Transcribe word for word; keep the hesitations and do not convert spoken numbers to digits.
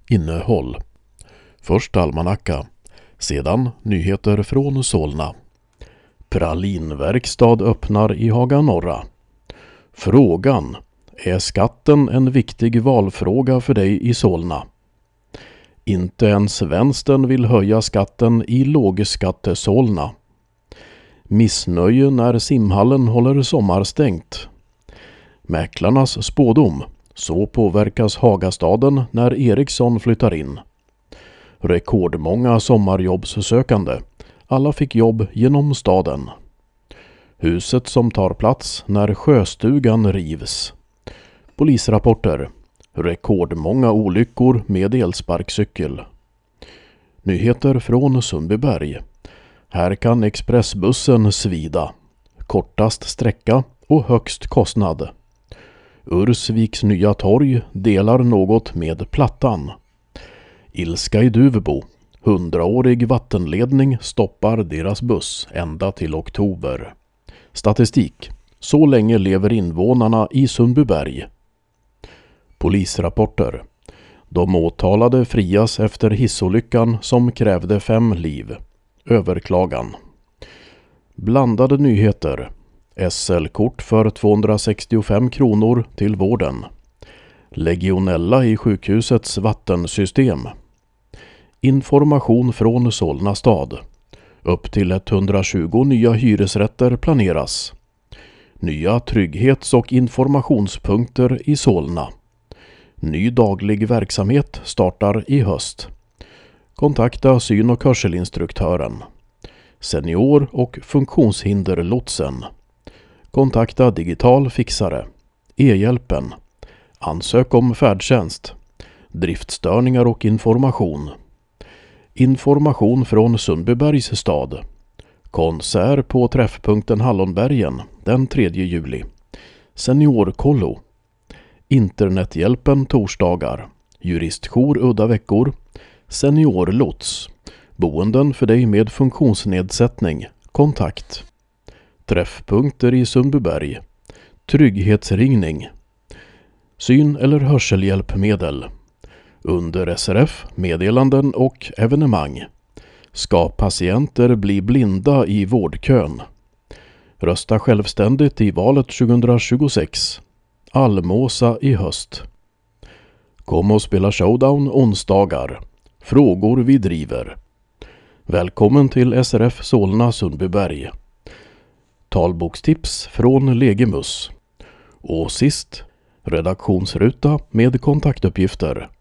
Innehåll. Först almanacka. Sedan nyheter från Solna. Pralinverkstad öppnar i Haga Norra. Frågan: är skatten en viktig valfråga för dig i Solna? Inte ens vänstern vill höja skatten i lågskattesolna. Missnöje när simhallen håller sommarstängt. Mäklarnas spådom: så påverkas Hagastaden när Eriksson flyttar in. Rekordmånga sommarjobbssökande. Alla fick jobb genom staden. Huset som tar plats när sjöstugan rivs. Polisrapporter: rekordmånga olyckor med elsparkcykel. Nyheter från Sundbyberg. Här kan expressbussen svida. Kortast sträcka och högst kostnad. Ursviks nya torg delar något med Plattan. Ilska i Duvbo. Hundraårig vattenledning stoppar deras buss ända till oktober. Statistik: så länge lever invånarna i Sundbyberg. Polisrapporter: de åtalade frias efter hissolyckan som krävde fem liv. Överklagan. Blandade nyheter. S L-kort för tvåhundrasextiofem kronor till vården. Legionella i sjukhusets vattensystem. Information från Solna stad. Upp till etthundratjugo nya hyresrätter planeras. Nya trygghets- och informationspunkter i Solna. Ny daglig verksamhet startar i höst. Kontakta syn- och hörselinstruktören. Senior- och funktionshinderlotsen. Kontakta digital fixare. E-hjälpen. Ansök om färdtjänst. Driftstörningar och information. Information från Sundbybergs stad. Konsert på träffpunkten Hallonbergen den tredje juli. Seniorkollo. Internethjälpen torsdagar. Juristjour udda veckor. Seniorlots. Boenden för dig med funktionsnedsättning. Kontakt. Träffpunkter i Sundbyberg. Trygghetsringning. Syn- eller hörselhjälpmedel. Under S R F, meddelanden och evenemang. Ska patienter bli blinda i vårdkön? Rösta självständigt i valet tjugohundratjugosex. Almåsa i höst. Kom och spela showdown onsdagar. Frågor vi driver. Välkommen till S R F Solna Sundbyberg. Talbokstips från Legemus. Och sist, redaktionsruta med kontaktuppgifter.